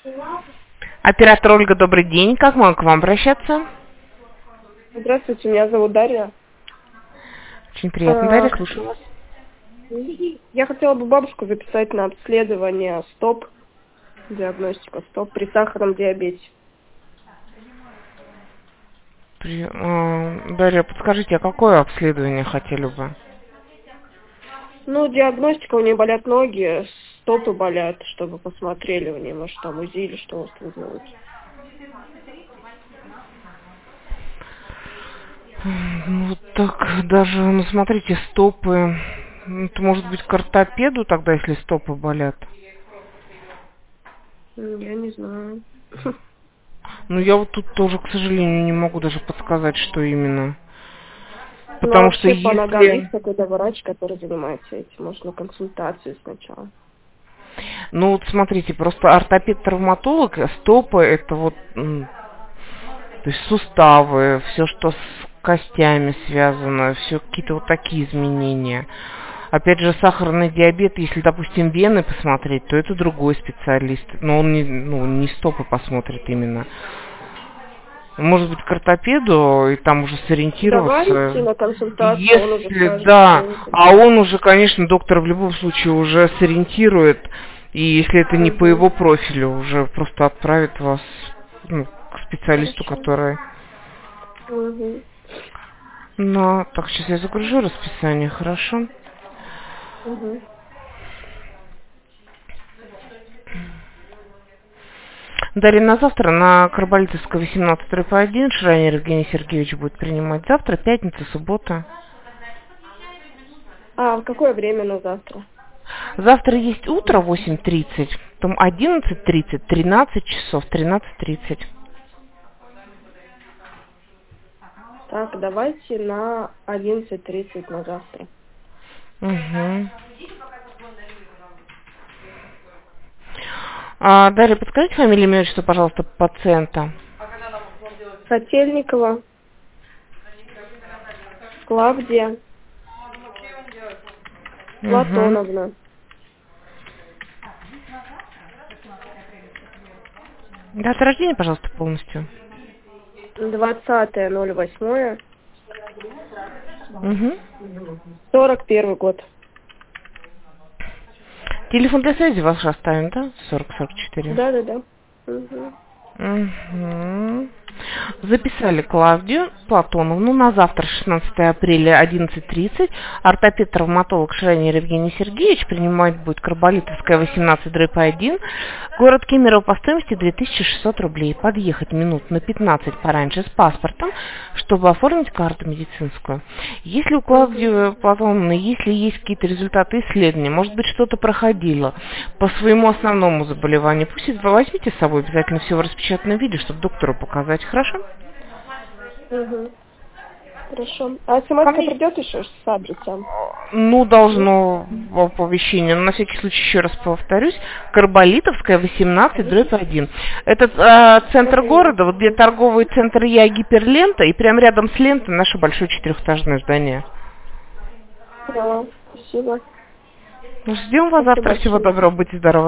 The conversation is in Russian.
Оператор Ольга, добрый день. Как могу к вам обращаться? Здравствуйте, меня зовут Дарья. Очень приятно. Дарья, слушаю вас. Я хотела бы бабушку записать на обследование стоп, диагностика стоп при сахарном диабете. Дарья, подскажите, а какое обследование хотели бы? Ну, диагностика, у нее болят ноги, стопы болят, чтобы посмотрели у нее, может, там УЗИ или что у вас там делают. Ну, так даже, ну, смотрите, стопы. Это может быть к ортопеду тогда, если стопы болят? Я не знаю. Ну, я вот тут тоже, к сожалению, не могу даже подсказать, что именно. Ну, а Потому что вообще по ногам есть если... какой-то врач, который занимается этим? Может, на консультацию сначала? Ну, вот смотрите, просто ортопед-травматолог, стопы, это вот... То есть суставы, все, что с костями связано, все какие-то вот такие изменения. Опять же, сахарный диабет, если, допустим, вены посмотреть, то это другой специалист. Но он не стопы посмотрит именно. Может быть, к ортопеду и там уже Давайте сориентироваться. на консультацию, он уже Если скажет, да, что это. а он уже, конечно, доктор в любом случае уже сориентирует. И если это не по его профилю, уже просто отправит вас к специалисту, Хорошо. который... Угу. Ну, так, сейчас я загружу расписание, хорошо? Угу. Далее на завтра на Карболитовская 18/1 Шрайнер Евгений Сергеевич будет принимать завтра, пятница, суббота. А в какое время на завтра? Завтра есть утро 8:30, потом 11:30, 13 часов, 13:30. Так, давайте на 11:30 на завтра. Угу. Далее подскажите фамилию, имя, отчество, пожалуйста, пациента. Котельникова, Клавдия, Угу. Платоновна. Дата рождения, пожалуйста, полностью. 20.08. Угу. 41 год. Телефон для связи ваш оставим, да? 4044. Да. Угу. Угу. Записали Клавдию Платоновну на завтра, 16 апреля, 11:30. Ортопед-травматолог Шрайнер Евгений Сергеевич принимать будет Карболитовская 18/1. Город Кемерово по стоимости 2600 рублей. Подъехать минут на 15 пораньше с паспортом, чтобы оформить карту медицинскую. Если у Клавдии Платоновны, если есть какие-то результаты исследования, может быть, что-то проходило по своему основному заболеванию, пусть возьмите с собой обязательно все в распечатанном виде, чтобы доктору показать. Хорошо? Угу. Хорошо. А смс-ка придет еще с адресом? Ну, должно оповещение. Но на всякий случай еще раз повторюсь. Карболитовская 18/1. Это центр города, вот где торговый центр Я Гиперлента, и прямо рядом с лентой наше большое четырехэтажное здание. Да, спасибо. Ждем вас завтра. Всего доброго, будьте здоровы.